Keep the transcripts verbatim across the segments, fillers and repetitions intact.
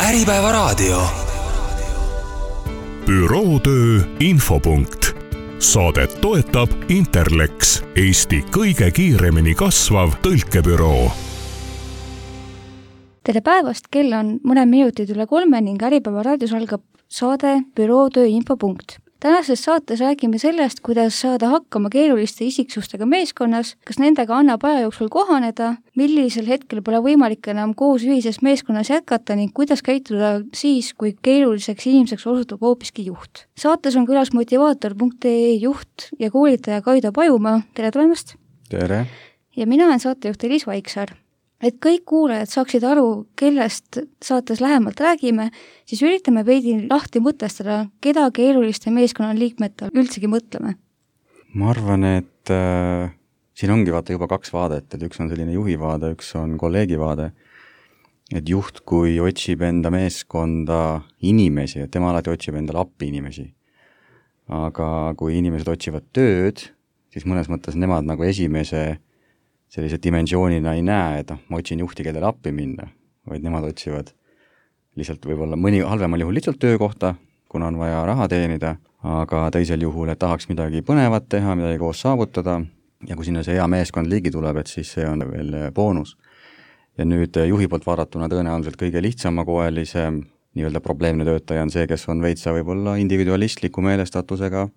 Äripäevaraadio. Bürootöö infopunkt. Saadet toetab Interlex, Eesti kõige kiiremini kasvav tõlkebüroo. Tere päevast, kell on mõne minutid üle kolme ning Äripäevaraadios algab saade Bürootöö infopunkt. Tänases saates räägime sellest, kuidas saada hakkama keeruliste isiksustega meeskonnas, kas nendega annab aja jooksul kohaneda, millisel hetkel pole võimalik enam koos ühises meeskonnas jätkata ning kuidas käituda siis, kui keeruliseks inimeseks osutub hoopiski juht. Saates on külas motivaator punkt ee juht ja koolitaja Kaido Pajumaa. Tere tulemast! Tere! Ja mina olen saatejuht Elis Vaiksaar. Et kõik kuulajad saaksid aru, kellest saates lähemalt räägime, siis üritame veidi lahti mõtestada, keda keeruliste meeskonnan liikmetel üldsegi mõtleme. Ma arvan, et äh, siin ongi vaata juba kaks vaadet, et üks on selline juhi vaade, üks on kolleegi vaade. Et juht, kui otsib enda meeskonda inimesi, et tema alati otsib endale appi inimesi. Aga kui inimesed otsivad tööd, siis mõnes mõttes nemad nagu esimese sellise dimensioonina ei näe, et ma otsin juhti, kellele appi minna, vaid nemad otsivad lihtsalt võib-olla mõni halvemal juhul lihtsalt töökohta, kuna on vaja raha teenida, aga teisel juhul, et tahaks midagi põnevat teha, midagi koos saavutada, ja kui sinna see hea meeskond ligi tuleb, et siis see on veel boonus. Ja nüüd juhi poolt vaadatuna tõenäoliselt kõige lihtsamakoelise nii-öelda probleemne töötaja on see, kes on veitsa võib-olla individualistliku meelestatusega,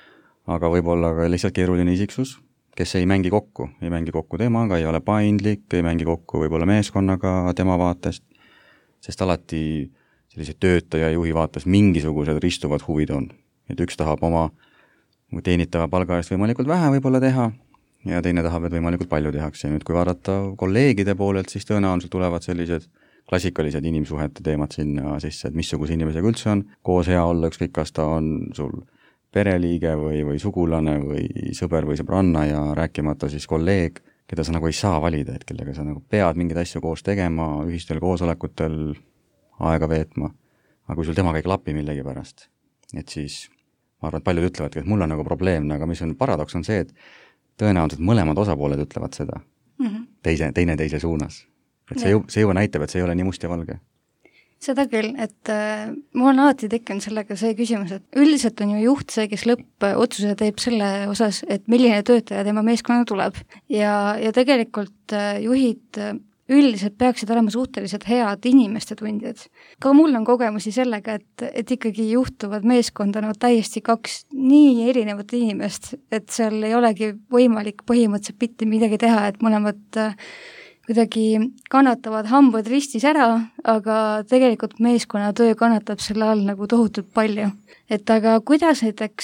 aga võib-olla ka lihtsalt keeruline isiksus, kes ei mängi kokku, ei mängi kokku temaga, ei ole paindlik, ei mängi kokku võib-olla meeskonnaga tema vaatest, sest alati sellise töötaja ja juhi vaates mingisugused ristuvad huvid on. Et üks tahab oma teenitava palga eest võimalikult vähe võib-olla teha ja teine tahab, et võimalikult palju tehakse. Ja nüüd kui vaadata kolleegide poolelt, siis tõenäoliselt tulevad sellised klassikalised inimsuhete teemad sinna sisse, et missuguse inimesega üldse on koos hea olla, ükskõik kas ta on sul pereliige või, või sugulane või sõber või sõbranna ja rääkimata siis kolleeg, keda sa nagu ei saa valida, et kellega sa nagu pead mingeid asju koos tegema, ühistel koosolekutel aega veetma, aga kui sul temaga ei klapi millegi pärast, et siis ma arvan, et paljud ütlevadki, et mul on nagu probleemne, aga mis on paradoks on see, et tõenäoliselt mõlemad osapooled ütlevad seda mm-hmm. teise, teine teise suunas. Et see, ju, see juba näitab, et see ei ole nii must ja valge. Seda küll, et äh, mul on alati tekkinud sellega see küsimus, et üldiselt on ju juht see, kes lõppotsuse teeb selle osas, et milline töötaja tema meeskonna tuleb. Ja, ja tegelikult äh, juhid äh, üldiselt peaksid olema suhteliselt head inimeste tundjad. Ka mul on kogemusi sellega, et, et ikkagi juhtuvad meeskonda no, täiesti kaks nii erinevat inimest, et seal ei olegi võimalik põhimõtteliselt mitte midagi teha, et mõlemad äh, kuidagi kannatavad hambad ristis ära, aga tegelikult meeskonnatöö kannatab selle all nagu tohutult palju. Et aga kuidas näiteks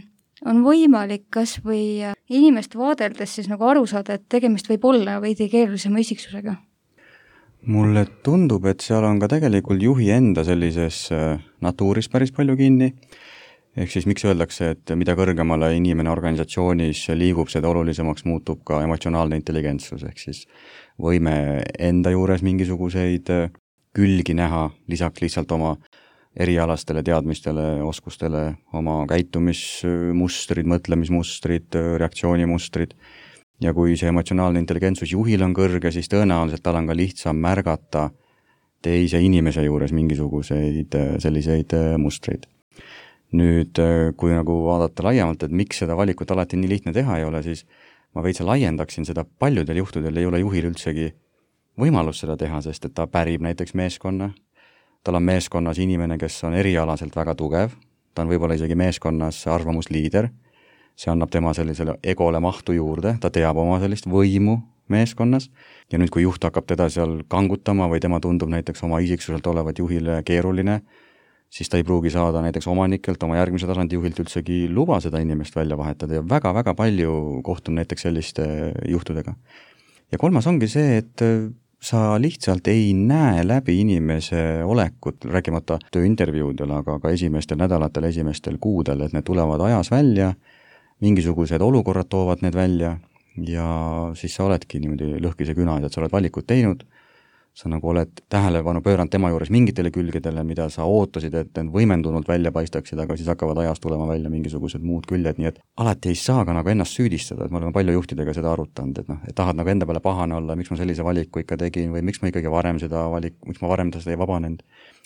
on võimalik kas või inimest vaadeldes siis nagu aru saada, et tegemist võib olla veidi keerulisema isiksusega? Mulle tundub, et seal on ka tegelikult juhi enda sellises natuuris päris palju kinni. Ehk siis miks öeldakse, et mida kõrgemale inimene organisatsioonis liigub, seda olulisemaks muutub ka emotsionaalne intelligentsus, ehk siis võime enda juures mingisuguseid külgi näha, lisaks lihtsalt oma erialastele teadmistele, oskustele, oma käitumismustrid, mõtlemismustrid, reaktsioonimustrid. Ja kui see emotsionaalne intelligentsus juhil on kõrge, siis tõenäoliselt tal on ka lihtsam märgata teise inimese juures mingisuguseid selliseid mustreid. Nüüd, kui nagu vaadata laiemalt, et miks seda valikut alati nii lihtne teha ei ole, siis ma veitsa laiendaksin seda, paljudel juhtudel ei ole juhil üldsegi võimalus seda teha, sest et ta pärib näiteks meeskonna. Tal on meeskonnas inimene, kes on erialaselt väga tugev, ta on võib-olla isegi meeskonnas arvamusliider, see annab tema sellisele egole mahtu juurde, ta teab oma sellist võimu meeskonnas ja nüüd, kui juht hakkab teda seal kangutama või tema tundub näiteks oma isiksuselt olevat juhile keeruline, siis ta ei pruugi saada näiteks omanikelt, oma järgmise tasandi juhilt üldsegi luba seda inimest välja vahetada ja väga-väga palju kohtun näiteks selliste juhtudega. Ja kolmas ongi see, et sa lihtsalt ei näe läbi inimese olekut, rääkimata tööintervjuudel, aga ka esimestel nädalatel, esimestel kuudel, et need tulevad ajas välja, mingisugused olukorrad toovad need välja ja siis sa oledki niimoodi lõhkise küna, et sa oled valikut teinud, sa nagu oled tähelepanu pööranud tema juures mingitele külgedele, mida sa ootasid, et need võimendunult välja paistaksid, aga siis hakkavad ajas tulema välja mingisugused muud küljed, nii et alati ei saa ka nagu ennast süüdistada, et ma olen palju juhtidega seda arutanud, et noh, et tahad nagu enda peale pahane olla, miks ma sellise valiku ikka tegin või miks ma ikkagi varem seda valik, miks ma varem seda ei vabanenud.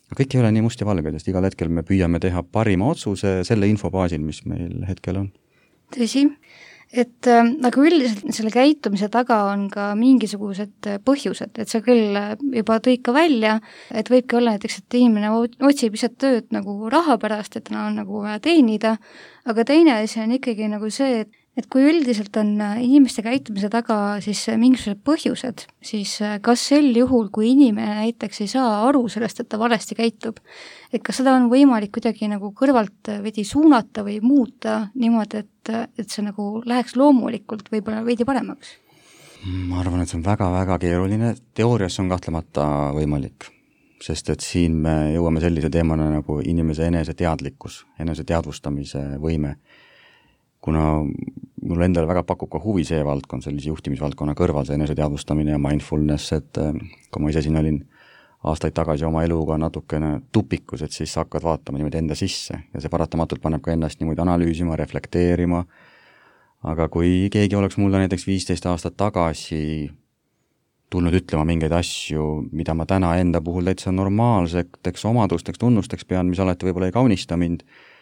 kõik ei ole nii must ja valge, sest igal hetkel me püüame teha parima otsuse selle infobaasil, mis meil hetkel on. Tõsi, et äh, aga üldiselt selle käitumise taga on ka mingisugused põhjused, et sa küll juba tõid ka välja, et võibki olla näiteks, et inimene otsib lihtsalt tööd nagu raha pärast, et ta on nagu vaja teenida, aga teine asi on ikkagi nagu see, et et kui üldiselt on inimeste käitumise taga siis mingisugused põhjused, siis kas sel juhul, kui inimene näiteks ei saa aru sellest, et ta valesti käitub, et kas seda on võimalik kuidagi nagu kõrvalt veidi suunata või muuta niimoodi, et, et see nagu läheks loomulikult võib-olla veidi paremaks? Ma arvan, et see on väga-väga keeruline. Teoorias on kahtlemata võimalik, sest et siin me jõuame sellise teemana nagu inimese enese teadlikkus, enese teadvustamise võime. Kuna mul endale väga pakub ka huvi see valdkond, sellise juhtimisvaldkonna kõrval, see enese teadvustamine ja mindfulness, et kui ma ise siin olin aastaid tagasi oma eluga natukene tupikus, et siis sa hakkad vaatama niimoodi enda sisse ja see paratamatult paneb ka ennast niimoodi analüüsima, reflekteerima, aga kui keegi oleks mulle näiteks viisteist aastat tagasi tulnud ütlema mingeid asju, mida ma täna enda puhul täitsa normaalseteks omadusteks, tunnusteks pean, mis alati võib-olla ei kaunista mind,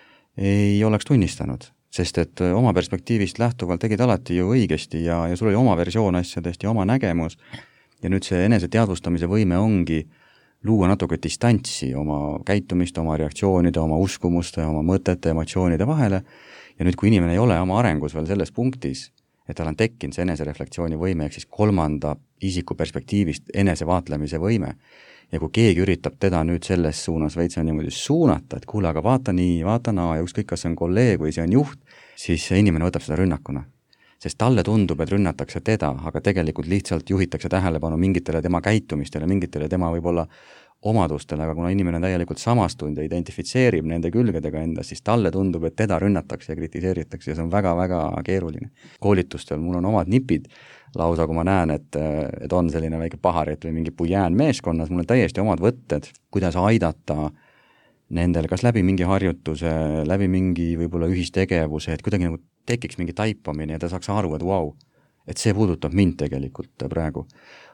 ei oleks tunnistanud. Sest et oma perspektiivist lähtuvalt tegid alati ju õigesti ja, ja sul oli oma versioon asjadest ja oma nägemus ja nüüd see enese teadvustamise võime ongi luua natuke distantsi oma käitumist, oma reaktsioonide, oma uskumuste, oma mõtete, emotsioonide vahele ja nüüd, kui inimene ei ole oma arengus veel selles punktis, et tal on tekkinud see enesereflektsiooni võime ehk siis kolmanda isiku perspektiivist enesevaatlemise võime ja kui keegi üritab teda nüüd selles suunas veits on niimoodi suunata, et kuule, aga vaata nii, vaata naa ja ükskõik, kas see on kolleeg või see on juht, siis see inimene võtab seda rünnakuna. Sest talle tundub, et rünnatakse teda, aga tegelikult lihtsalt juhitakse tähelepanu mingitele tema käitumistele, mingitele tema võib-olla omadustele, aga kuna inimene on täielikult samastunud ja identifitseerib nende külgedega enda, siis talle tundub, et teda rünnatakse ja kritiseeritakse ja see on väga-väga keeruline. Koolitustel mul on omad nipid lausa, kui ma näen, et, et on selline väike paharet või mingi pujään meeskonnas, mul on täiesti omad võtted, kuidas aidata nendel, kas läbi mingi harjutuse, läbi mingi võib-olla ühistegevuse, et kuidagi nagu tekiks mingi taipamine ja ta saaks aru, et vau, et see puudutab mind tegelikult praegu.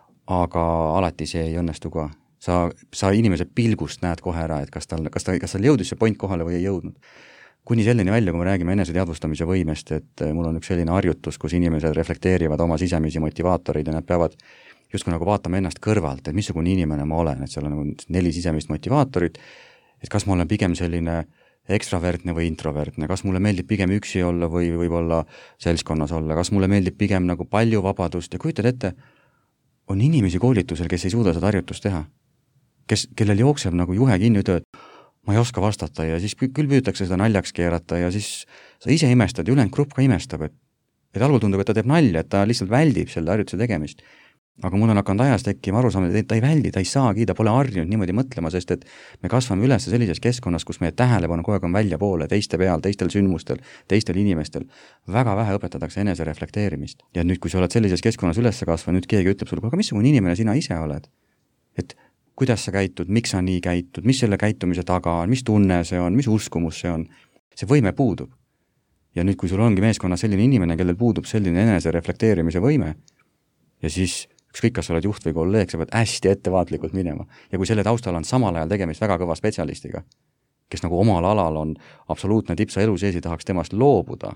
Aga alati see ei õnnestu ka. Sa, sa inimese pilgust näed kohe ära, et kas tal, kas ta, kas tal jõudis see point kohale või ei jõudnud. Kuni selleni välja, kui me räägime enese teadvustamise võimest, et mul on üks selline harjutus, kus inimesed reflekteerivad oma sisemisi motivaatoreid ja nad peavad justkui nagu vaatama ennast kõrvalt, et missugune inimene ma olen, et seal on nagu neli sisemist motivaatorit, et kas ma olen pigem selline ekstravertne või introvertne, kas mulle meeldib pigem üksi olla või võib-olla seltskonnas olla, kas mulle meeldib pigem nagu palju vabadust ja kujutad ette, on inimesi koolitusel, kes ei suuda seda harjutust teha, kes, kellel jookseb nagu juhe kinni, ütleb, et ma ei oska vastata ja siis küll püütakse seda naljaks keerata ja siis sa ise imestad ja ülejäänud grupp ka imestab, et, et algul tundub, et ta teeb nalja, et ta lihtsalt väldib selle harjutuse tegemist. Aga mul on hakanud ajas tekkima arusaamine, et ta ei väldi, ta ei saagi, ta pole harjunud niimoodi mõtlema, sest et me kasvame üles sellises keskkonnas, kus meie tähelepanu kogu aeg on välja poole, teiste peal, teistel sündmustel, teistel inimestel. Väga vähe õpetatakse enese reflekteerimist. Ja nüüd, kui sa oled sellises keskkonnas üles kasva, nüüd keegi ütleb sulle, aga missugune inimene sina ise oled? Et kuidas sa käitud, miks sa nii käitud, mis selle käitumise taga on, mis tunne see on, mis uskumus see on? See võime puudub. Ja nüüd, kui sul ongi meeskonnas selline inimene, kellel puudub selline enese reflekteerimise võime, ja siis ükskõik, kas sa oled juht või kolleeg, sa pead hästi ettevaatlikult minema. Ja kui selle taustal on samal ajal tegemist väga kõva spetsialistiga, kes nagu omal alal on absoluutne tipsa elu sees ja tahaks temast loobuda,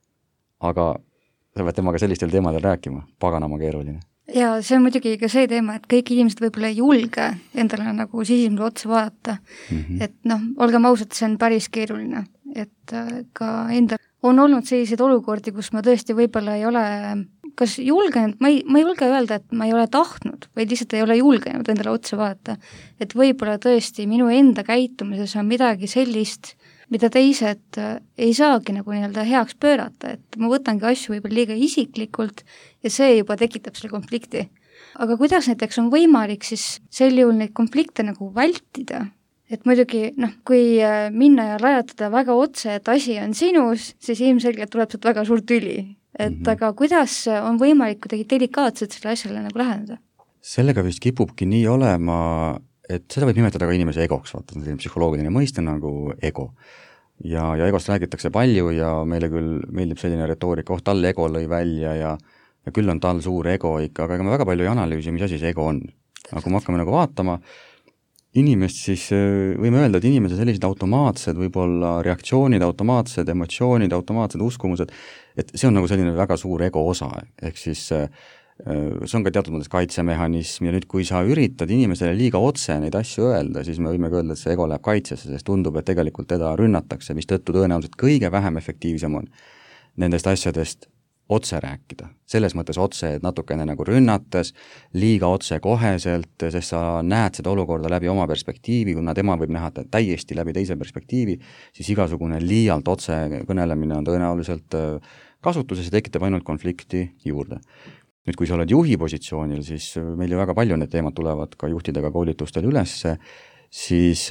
aga sa pead temaga sellistel teemadel rääkima, paganama keeruline. Ja see on muidugi ka see teema, et kõik inimesed võib-olla ei julge endale nagu sisimuse otsa vaadata. Mm -hmm. Et noh, olgem ausad, see on päris keeruline. Et ka enda on olnud selliseid olukordi, kus ma tõesti võib-olla ei ole kas julgenud, ma ei, ma ei julge öelda, et ma ei ole tahtnud, või lihtsalt ei ole julgenud endale otsa vaadata. Et võib-olla tõesti minu enda käitumises on midagi sellist, mida teised ei saagi nagu nii-öelda heaks pöörata, et ma võtangi asju võib-olla liiga isiklikult ja see juba tekitab selle konflikti. Aga kuidas näiteks on võimalik siis sel juhul neid konflikte nagu vältida? Et muidugi, noh, kui minna ja lajatada väga otse, et asi on sinus, siis ilmselgelt tuleb sealt väga suur tüli. Et mm -hmm. aga kuidas on võimalik kuidagi delikaatselt selle asjale nagu läheneda? Sellega vist kipubki nii olema, et seda võib nimetada ka inimese egoks, vaata, selline psühholoogiline mõiste nagu ego. Ja, ja egost räägitakse palju ja meile küll meeldib selline retoorika, oh, tal ego lõi välja ja, ja küll on tal suur ego ikka, aga ega me väga palju ei analüüsi, mis asi see ego on. Aga kui me hakkame nagu vaatama, inimest, siis võime öelda, et inimese sellised automaatsed võib-olla reaktsioonid, automaatsed emotsioonid, automaatsed uskumused, et see on nagu selline väga suur ego osa, ehk siis see on ka teatud mõttes kaitsemehhanism ja nüüd, kui sa üritad inimesele liiga otse neid asju öelda, siis me võime öelda, et see ego läheb kaitsesse, sest tundub, et tegelikult teda rünnatakse, mis tõttu tõenäoliselt kõige vähem efektiivsem on nendest asjadest otse rääkida. Selles mõttes otse, et natukene nagu rünnates, liiga otse koheselt, sest sa näed seda olukorda läbi oma perspektiivi, kuna tema võib näha täiesti läbi teise perspektiivi, siis igasugune liialt otse kõnelemine on tõenäoliselt kasutuses ja tekitab ainult konflikti juurde. Nüüd, kui sa oled juhi positsioonil, siis meil ju väga palju need teemad tulevad ka juhtidega koolitustel ülesse, siis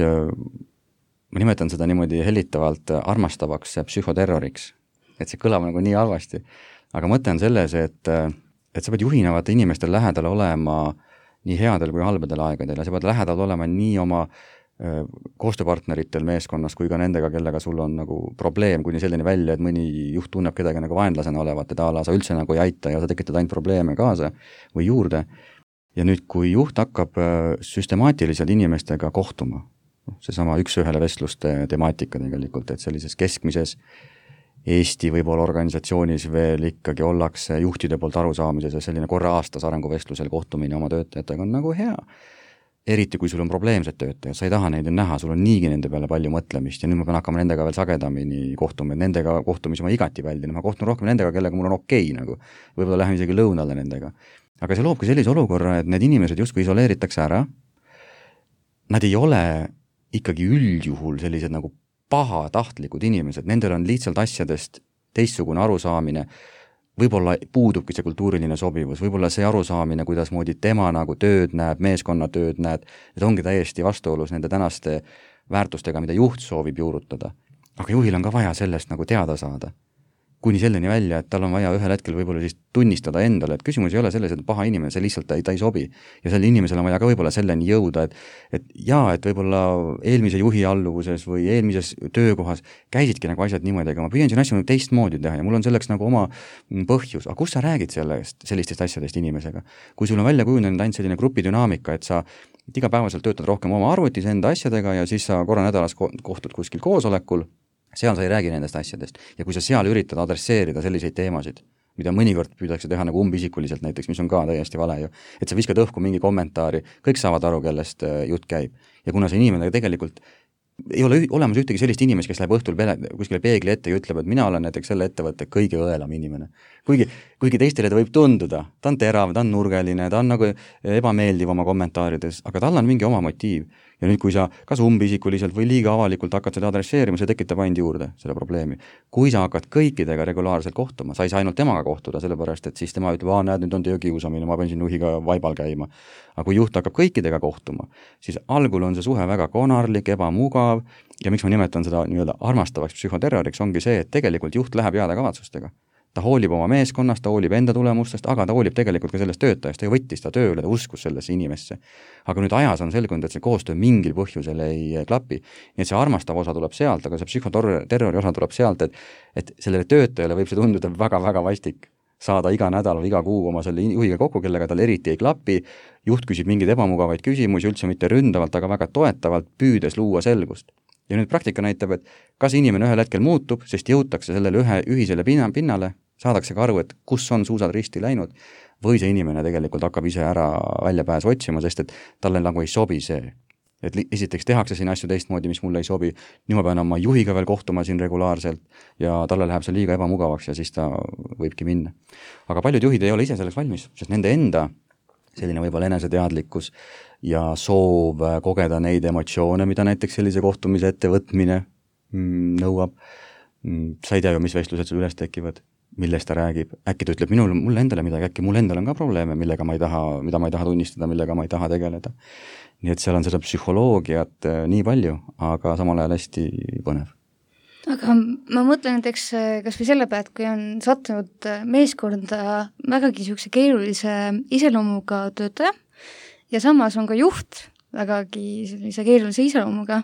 ma nimetan seda niimoodi hellitavalt armastavaks psühhoterroriks, et see kõlab nagu nii halvasti. Aga mõte on selles, et, et sa pead juhinevate inimestel lähedal olema nii headel kui halbadel aegadel ja sa pead lähedal olema nii oma koostööpartneritel meeskonnas kui ka nendega, kellega sul on nagu probleem, kuni selline välja, et mõni juht tunneb kedagi nagu vaenlasena olevat, et ala sa üldse nagu ei aita ja sa tekitad ainult probleeme kaasa või juurde. Ja nüüd, kui juht hakkab süstemaatiliselt inimestega kohtuma, seesama üks-ühele vestluste temaatika tegelikult, et sellises keskmises Eesti võib-olla organisatsioonis veel ikkagi ollakse juhtide poolt arusaamises ja selline korra aastas arenguvestlusel kohtumine oma töötajatega on nagu hea. Eriti kui sul on probleemsed töötajad, sa ei taha neid näha, sul on niigi nende peale palju mõtlemist ja nüüd ma pean hakkama nendega veel sagedamini kohtuma, et nendega kohtumisi ma igati väldin, ma kohtun rohkem nendega, kellega mul on okei nagu, võib-olla lähen isegi lõunale nendega. Aga see loobki sellise olukorra, et need inimesed justkui isoleeritakse ära, nad ei ole ikkagi üldjuhul sellised nagu pahatahtlikud inimesed, nendel on lihtsalt asjadest teistsugune arusaamine, võib-olla puudubki see kultuuriline sobivus, võib-olla see arusaamine, kuidas moodi tema nagu tööd näeb, meeskonna tööd näeb, et ongi täiesti vastuolus nende tänaste väärtustega, mida juht soovib juurutada. Aga juhil on ka vaja sellest nagu teada saada. Kuni selleni välja, et tal on vaja ühel hetkel võib-olla siis tunnistada endale, et küsimus ei ole selles, et paha inimene, see lihtsalt ta ei, ta ei sobi. Ja selle inimesel on vaja ka võib-olla selleni jõuda, et, et jaa, et võib-olla eelmise juhi alluvuses või eelmises töökohas käisidki nagu asjad niimoodi, aga ma püüan siin asju teistmoodi teha ja mul on selleks nagu oma põhjus. Aga kus sa räägid sellest, sellistest asjadest inimesega? Kui sul on välja kujunenud ainult selline grupidünaamika, et sa et igapäevaselt töötad rohkem oma arvutis enda asjadega ja siis sa korra nädalas kohtud kuskil koosolekul, seal sa ei räägi nendest asjadest ja kui sa seal üritad adresseerida selliseid teemasid, mida mõnikord püüdakse teha nagu umbisikuliselt näiteks, mis on ka täiesti vale ju, et sa viskad õhku mingi kommentaari, kõik saavad aru, kellest jutt käib. Ja kuna see inimene tegelikult ei ole olemas ühtegi sellist inimest, kes läheb õhtul pele, kuskile peegli ette ja ütleb, et mina olen näiteks selle ettevõtte kõige õelam inimene. Kuigi, kuigi teistele ta võib tunduda, ta on terav, ta on nurgeline, ta on nagu ebameeldiv oma kommentaarides, aga tal on mingi oma motiiv. Ja nüüd, kui sa kas umbisikuliselt või liiga avalikult hakkad seda adresseerima, see tekitab ainult juurde selle probleemi. Kui sa hakkad kõikidega regulaarselt kohtuma, sa ei saa ainult temaga kohtuda, sellepärast, et siis tema ütleb, aa, näed, nüüd on töökiusamine, ma pean siin juhiga vaibal käima. Aga kui juht hakkab kõikidega kohtuma, siis algul on see suhe väga konarlik, ebamugav ja miks ma nimetan seda nii-öelda armastavaks psühhoterroriks, ongi see, et tegelikult juht läheb heade kavatsustega. Ta hoolib oma meeskonnast, ta hoolib enda tulemustest, aga ta hoolib tegelikult ka sellest töötajast, ta võttis ta tööle, ta uskus sellesse inimesse. Aga nüüd ajas on selgunud, et see koostöö mingil põhjusel ei klapi. Nii et see armastav osa tuleb sealt, aga see psühhoterrori osa tuleb sealt, et, et sellele töötajale võib see tunduda väga-väga vastik saada iga nädal või iga kuu oma selle juhiga kokku, kellega tal eriti ei klapi, juht küsib mingeid ebamugavaid küsimusi, üldse mitte ründavalt, aga väga toetavalt, püüdes luua selgust. Ja nüüd praktika näitab, et kas inimene ühel hetkel muutub, sest jõutakse sellele ühe ühisele pinnale, saadakse ka aru, et kus on suusad risti läinud, või see inimene tegelikult hakkab ise ära väljapääs otsima, sest et talle nagu ei sobi see. Et esiteks tehakse siin asju teistmoodi, mis mulle ei sobi, nii ma pean oma juhiga veel kohtuma siin regulaarselt ja talle läheb see liiga ebamugavaks ja siis ta võibki minna. Aga paljud juhid ei ole ise selleks valmis, sest nende enda selline võib-olla eneseteadlikkus ja soov kogeda neid emotsioone, mida näiteks sellise kohtumise ettevõtmine nõuab. Sa ei tea ju, mis vestlused sul üles tekivad, millest ta räägib. Äkki ta ütleb minul, mulle endale midagi, äkki mul endal on ka probleeme, millega ma ei taha, mida ma ei taha tunnistada, millega ma ei taha tegeleda. Nii et seal on seda psühholoogiat nii palju, aga samal ajal hästi põnev. Aga ma mõtlen näiteks kas või selle pealt, kui on sattunud meeskonda vägagi niisuguse keerulise iseloomuga töötaja ja samas on ka juht vägagi sellise keerulise iseloomuga,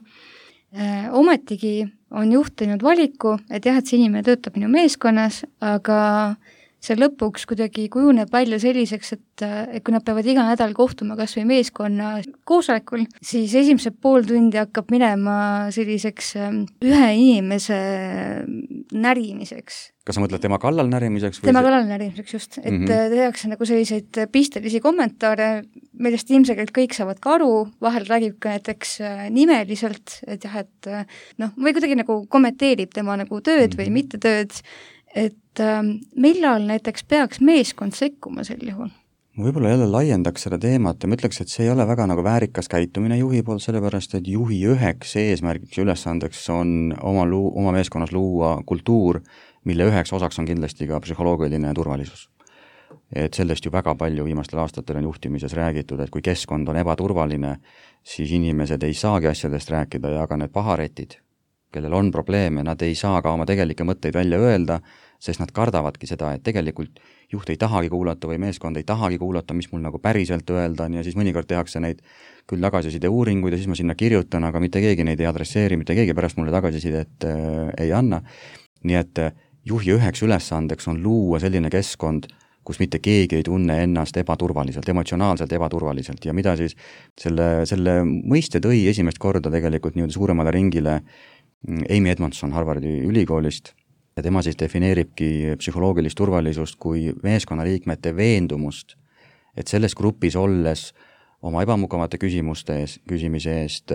ometigi on juht teinud valiku, et jah, et see inimene töötab minu meeskonnas, aga see lõpuks kuidagi kujuneb välja selliseks, et, et kui nad peavad iga nädal kohtuma kas või meeskonna koosolekul, siis esimesed pool tundi hakkab minema selliseks ühe inimese närimiseks. Kas sa mõtled tema kallal närimiseks? Tema kallal närimiseks just, et mm -hmm. tehakse nagu selliseid pistelisi kommentaare, millest ilmselgelt kõik saavad ka aru, vahel räägib ka näiteks nimeliselt, et jah, et noh, või kuidagi nagu kommenteerib tema nagu tööd mm -hmm. või mitte tööd, et millal näiteks peaks meeskond sekkuma sel juhul? Võib-olla jälle laiendaks seda teemat ja ma ütleks, et see ei ole väga nagu väärikas käitumine juhi poolt, sellepärast et juhi üheks eesmärgiks ja ülesandeks on oma, luu, oma meeskonnas luua kultuur, mille üheks osaks on kindlasti ka psühholoogiline turvalisus. Et sellest ju väga palju viimastel aastatel on juhtimises räägitud, et kui keskkond on ebaturvaline, siis inimesed ei saagi asjadest rääkida ja ka need paharetid, kellel on probleeme, nad ei saa ka oma tegelikke mõtteid välja öelda, sest nad kardavadki seda, et tegelikult juht ei tahagi kuulata või meeskond ei tahagi kuulata, mis mul nagu päriselt öelda on ja siis mõnikord tehakse neid küll tagasiside uuringuid ja siis ma sinna kirjutan, aga mitte keegi neid ei adresseeri, mitte keegi pärast mulle tagasisidet äh, ei anna. Nii et juhi üheks ülesandeks on luua selline keskkond, kus mitte keegi ei tunne ennast ebaturvaliselt, emotsionaalselt ebaturvaliselt ja mida siis selle, selle mõiste tõi esimest korda tegelikult nii suuremale ringile Amy Edmondson Harvardi ülikoolist ja tema siis defineeribki psühholoogilist turvalisust kui meeskonnaliikmete veendumust, et selles grupis olles oma ebamugavate küsimuste eest, küsimise eest,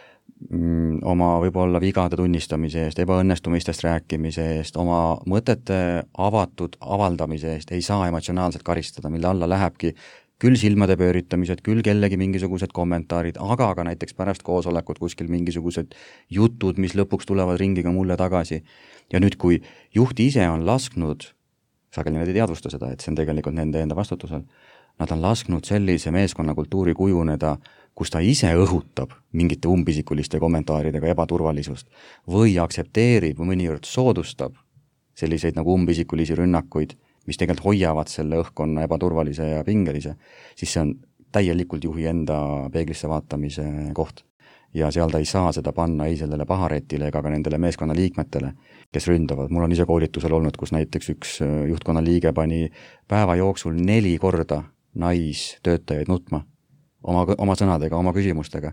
oma võib-olla vigade tunnistamise eest, ebaõnnestumistest rääkimise eest, oma mõtete avatud avaldamise eest ei saa emotsionaalselt karistada, mille alla lähebki küll silmade pööritamised, küll kellegi mingisugused kommentaarid, aga ka näiteks pärast koosolekut kuskil mingisugused jutud, mis lõpuks tulevad ringiga mulle tagasi. Ja nüüd, kui juht ise on lasknud, sageli nad ei teadvusta seda, et see on tegelikult nende enda vastutusel, nad on lasknud sellise meeskonnakultuuri kujuneda, kus ta ise õhutab mingite umbisikuliste kommentaaridega ebaturvalisust või aktsepteerib või mõnikord soodustab selliseid nagu umbisikulisi rünnakuid, mis tegelikult hoiavad selle õhkkonna ebaturvalise ja pingelise, siis see on täielikult juhi enda peeglisse vaatamise koht. Ja seal ta ei saa seda panna ei sellele paharetile ega ka nendele meeskonna liikmetele, kes ründavad. Mul on ise koolitusel olnud, kus näiteks üks juhtkonna liige pani päeva jooksul neli korda naistöötajaid nutma oma, oma sõnadega, oma küsimustega.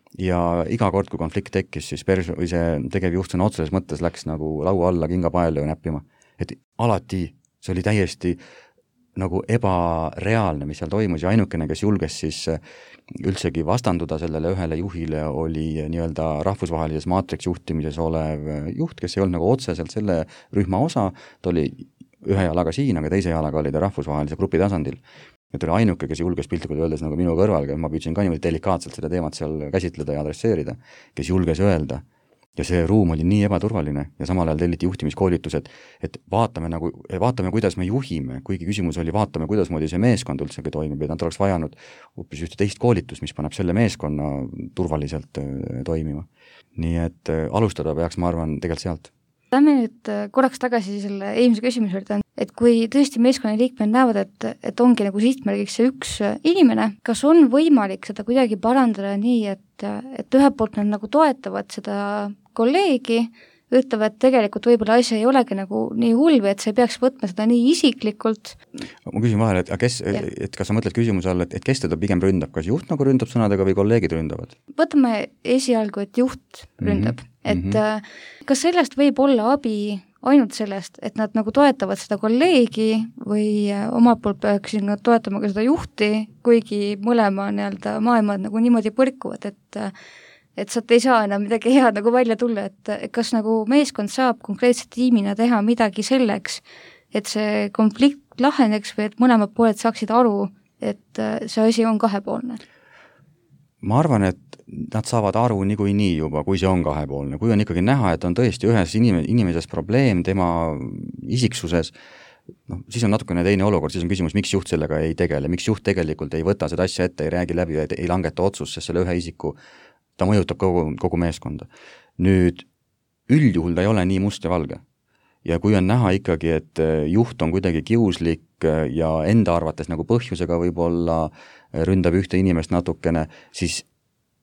Ja iga kord, kui konflikt tekkis, siis pers- või see tegevjuht sõna otseses mõttes läks nagu laua alla kingapaelöö näppima. Et alati see oli täiesti nagu ebareaalne, mis seal toimus ja ainukene, kes julges siis üldsegi vastanduda sellele ühele juhile, oli nii-öelda rahvusvahelises maatriksjuhtimises olev juht, kes ei olnud nagu otseselt selle rühma osa, ta oli ühe jalaga siin, aga teise jalaga oli ta rahvusvahelise grupi tasandil. Ja ta oli ainuke, kes julges piltlikult öeldes nagu minu kõrval, ma püüdsin ka niimoodi delikaatselt seda teemat seal käsitleda ja adresseerida, kes julges öelda. Ja see ruum oli nii ebaturvaline ja samal ajal telliti juhtimiskoolitused, et vaatame, nagu, vaatame, kuidas me juhime, kuigi küsimus oli, vaatame, kuidas moodi see meeskond üldsegi toimib ja nad oleks vajanud hoopis ühte teist koolitust, mis paneb selle meeskonna turvaliselt toimima. Nii et alustada peaks, ma arvan, tegelikult sealt. Lähme nüüd korraks tagasi selle eelmise küsimuse juurde, et kui tõesti meeskonna liikmed näevad, et, et ongi nagu sihtmärgiks see üks inimene, kas on võimalik seda kuidagi parandada nii, et, et ühelt poolt nad nagu toetavad seda kolleegi, ütlevad, et tegelikult võib-olla asja ei olegi nagu nii hull või et sa ei peaks võtma seda nii isiklikult. Ma küsin vahel, et, kes, et kas sa mõtled küsimuse all, et, et kes teda pigem ründab, kas juht nagu ründab sõnadega või kolleegid ründavad? Võtame esialgu, et juht ründab, mm-hmm. et mm-hmm. kas sellest võib olla abi ainult sellest, et nad nagu toetavad seda kolleegi või omalt poolt peaksid nad toetama ka seda juhti, kuigi mõlema nii-öelda maailmad nagu niimoodi põrkuvad, et et sealt ei saa enam midagi head nagu välja tulla, et kas nagu meeskond saab konkreetse tiimina teha midagi selleks, et see konflikt laheneks või et mõlemad pooled saaksid aru, et see asi on kahepoolne? Ma arvan, et nad saavad aru niikuinii juba, kui see on kahepoolne. Kui on ikkagi näha, et on tõesti ühes inim- inimeses probleem tema isiksuses, noh, siis on natukene teine olukord, siis on küsimus, miks juht sellega ei tegele, miks juht tegelikult ei võta seda asja ette, ei räägi läbi, ei langeta otsust, sest selle ühe isiku ta mõjutab kogu, kogu meeskonda. Nüüd üldjuhul ta ei ole nii must ja valge. Ja kui on näha ikkagi, et juht on kuidagi kiuslik ja enda arvates nagu põhjusega võib-olla ründab ühte inimest natukene, siis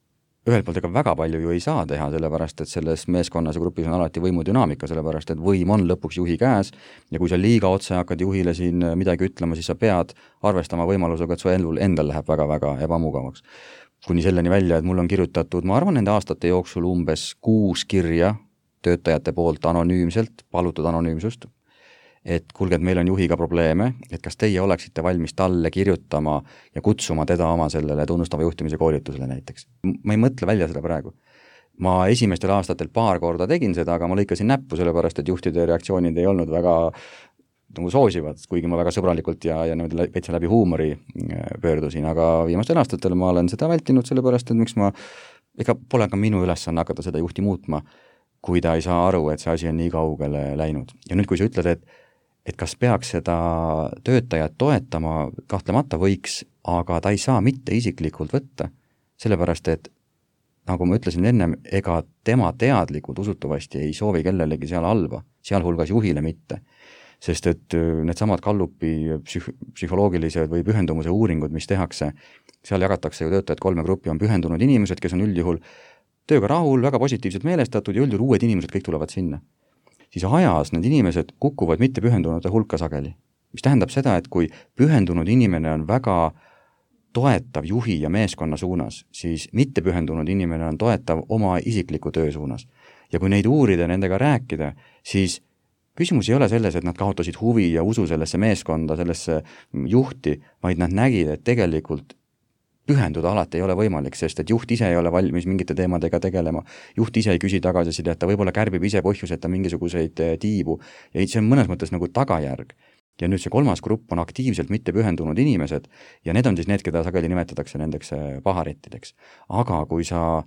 ühelt poolt ega väga palju ju ei saa teha, sellepärast et selles meeskonnas ja grupis on alati võimudünaamika, sellepärast et võim on lõpuks juhi käes ja kui sa liiga otse hakkad juhile siin midagi ütlema, siis sa pead arvestama võimalusega, et su endal, endal läheb väga-väga ebamugavaks. Kuni selleni välja, et mul on kirjutatud, ma arvan, nende aastate jooksul umbes kuus kirja töötajate poolt anonüümselt, palutud anonüümsust, et kuulge, et meil on juhiga probleeme, et kas teie oleksite valmis talle kirjutama ja kutsuma teda oma sellele tunnustava juhtimise koolitusele näiteks. Ma ei mõtle välja seda praegu. Ma esimestel aastatel paar korda tegin seda, aga ma lõikasin näppu, sellepärast et juhtide reaktsioonid ei olnud väga nagu soosivad, kuigi ma väga sõbralikult ja, ja veitsa läbi huumori pöördusin, aga viimastel aastatel ma olen seda vältinud, sellepärast et miks ma, ega pole ka minu ülesanne hakata seda juhti muutma, kui ta ei saa aru, et see asi on nii kaugele läinud. Ja nüüd, kui sa ütled, et et kas peaks seda töötajat toetama, kahtlemata võiks, aga ta ei saa mitte isiklikult võtta, sellepärast et nagu ma ütlesin ennem, ega tema teadlikult usutavasti ei soovi kellelegi seal halba, sealhulgas juhile mitte. Sest et need samad Gallupi psüh- psühholoogilised või pühendumuse uuringud, mis tehakse, seal jagatakse ju töötajad kolme gruppi, on pühendunud inimesed, kes on üldjuhul tööga rahul, väga positiivselt meelestatud ja üldjuhul uued inimesed kõik tulevad sinna. Siis ajas need inimesed kukuvad mitte pühendunute hulka sageli. Mis tähendab seda, et kui pühendunud inimene on väga toetav juhi ja meeskonna suunas, siis mitte pühendunud inimene on toetav oma isikliku töö suunas. Ja kui neid uurida ja nendega rääkida, siis küsimus ei ole selles, et nad kaotasid huvi ja usu sellesse meeskonda, sellesse juhti, vaid nad nägid, et tegelikult pühenduda alati ei ole võimalik, sest et juht ise ei ole valmis mingite teemadega tegelema. Juht ise ei küsi tagasiside, et ta võib-olla kärbib ise põhjuseta mingisuguseid tiibu ja see on mõnes mõttes nagu tagajärg. Ja nüüd see kolmas grupp on aktiivselt mitte pühendunud inimesed ja need on siis need, keda sageli nimetatakse nendeks paharettideks. Aga kui sa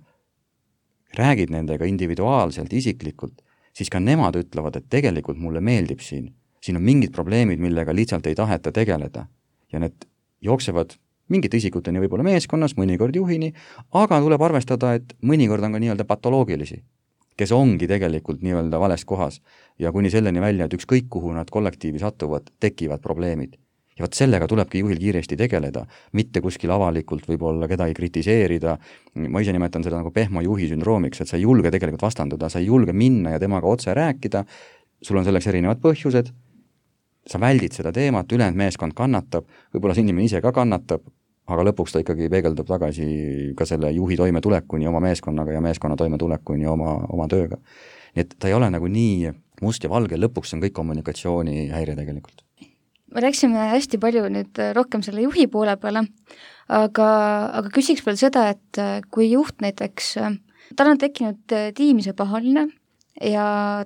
räägid nendega individuaalselt, isiklikult, siis ka nemad ütlevad, et tegelikult mulle meeldib siin. Siin on mingid probleemid, millega lihtsalt ei taheta tegeleda ja need jooksevad mingite isikuteni võib-olla meeskonnas, mõnikord juhini, aga tuleb arvestada, et mõnikord on ka nii-öelda patoloogilisi, kes ongi tegelikult nii-öelda valest kohas ja kuni selleni välja, et ükskõik kuhu nad kollektiivi satuvad, tekivad probleemid. Ja võt sellega tulebki juhil kiiresti tegeleda, mitte kuskil avalikult võib-olla kedagi kritiseerida. Ma ise nimetan seda nagu pehma juhi sündroomiks, et sa ei julge tegelikult vastanduda, sa ei julge minna ja temaga otse rääkida, sul on selleks erinevad põhjused, sa väldid seda teemat, ülejäänud meeskond kannatab, võib-olla see inimene ise ka kannatab, aga lõpuks ta ikkagi peegeldub tagasi ka selle juhi toimetulekuni oma meeskonnaga ja meeskonna toimetulekuni oma, oma tööga. Nii et ta ei ole nagu nii must ja valge, lõpuks on kõik kommunikatsiooni häire tegelikult. Me rääksime hästi palju nüüd rohkem selle juhi poole peale, aga, aga küsiks veel seda, et kui juht näiteks, tal on tekkinud tiimise pahaline ja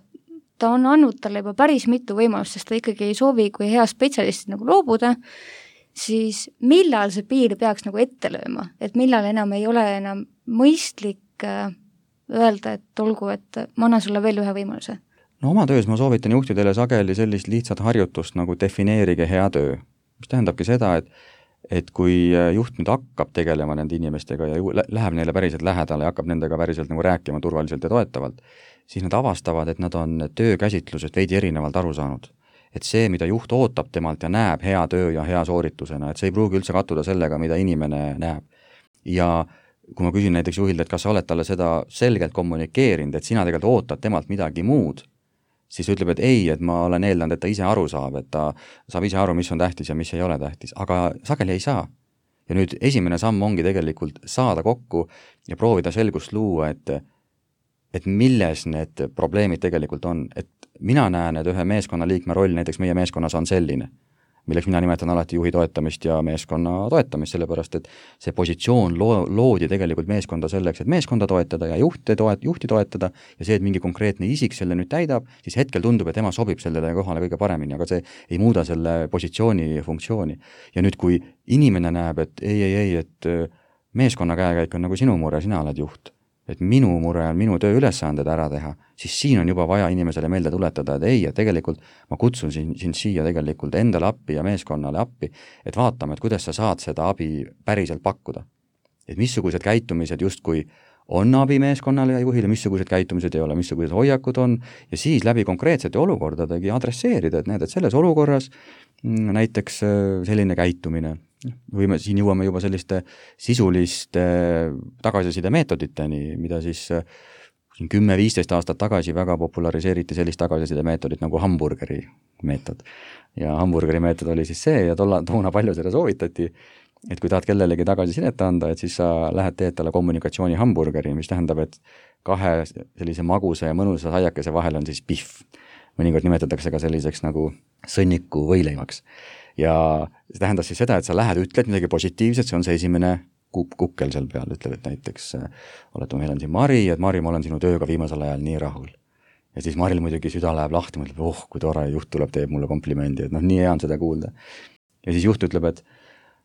ta on andnud talle juba päris mitu võimalust, sest ta ikkagi ei soovi kui hea spetsialist nagu loobuda, siis millal see piir peaks nagu ette lööma, et millal enam ei ole enam mõistlik öelda, et olgu, et ma annan sulle veel ühe võimaluse? No oma töös ma soovitan juhtidele sageli sellist lihtsat harjutust nagu defineerige hea töö, mis tähendabki seda, et, et kui juht nüüd hakkab tegelema nende inimestega ja ju, läheb neile päriselt lähedale ja hakkab nendega päriselt nagu rääkima turvaliselt ja toetavalt, siis nad avastavad, et nad on töökäsitlusest veidi erinevalt aru saanud. Et see, mida juht ootab temalt ja näeb hea töö ja hea sooritusena, et see ei pruugi üldse kattuda sellega, mida inimene näeb. Ja kui ma küsin näiteks juhilt, et kas sa oled talle seda selgelt kommunikeerinud, et sina tegelikult ootad temalt midagi muud, siis ütleb, et ei, et ma olen eeldanud, et ta ise aru saab, et ta saab ise aru, mis on tähtis ja mis ei ole tähtis, aga sageli ei saa. Ja nüüd esimene samm ongi tegelikult saada kokku ja proovida selgust luua, et, et milles need probleemid tegelikult on, et mina näen, et ühe meeskonna liikme roll näiteks meie meeskonnas on selline, milleks mina nimetan alati juhi toetamist ja meeskonna toetamist, sellepärast et see positsioon loo, loodi tegelikult meeskonda selleks, et meeskonda toetada ja juhti, toet, juhti toetada ja see, et mingi konkreetne isik selle nüüd täidab, siis hetkel tundub, et tema sobib sellele kohale kõige paremini, aga see ei muuda selle positsiooni funktsiooni. Ja nüüd, kui inimene näeb, et ei, ei, ei, et meeskonna käekäik on nagu sinu mure, sina oled juht, et minu mure on minu töö ülesanded ära teha, siis siin on juba vaja inimesele meelde tuletada, et ei, et tegelikult ma kutsun sind, sind siia tegelikult endale appi ja meeskonnale appi, et vaatame, et kuidas sa saad seda abi päriselt pakkuda. Et missugused käitumised justkui on abi meeskonnale ja juhile, missugused käitumised ei ole, missugused hoiakud on ja siis läbi konkreetsete olukordadegi adresseerida, et näed, et selles olukorras näiteks selline käitumine või me siin jõuame juba selliste sisuliste tagasiside meetoditeni, mida siis siin kümme-viisteist aastat tagasi väga populariseeriti sellist tagasiside meetodit nagu hamburgeri meetod. Ja hamburgeri meetod oli siis see ja tolla, toona palju seda soovitati, et kui tahad kellelegi tagasisidet anda, et siis sa lähed teed talle kommunikatsiooni hamburgeri, mis tähendab, et kahe sellise maguse ja mõnusa saiakese vahel on siis pihv. Mõnikord nimetatakse ka selliseks nagu sõnniku võileivaks. Ja see tähendas siis seda, et sa lähed, ütled midagi positiivset, see on see esimene kukkel seal peal, ütleb, et näiteks olete, meil on siin Mari, et Mari, ma olen sinu tööga viimasel ajal nii rahul. Ja siis Maril muidugi süda läheb lahti, mõtleb, oh, kui tore, juht tuleb, teeb mulle komplimendi, et noh, nii hea on seda kuulda. Ja siis juht ütleb, et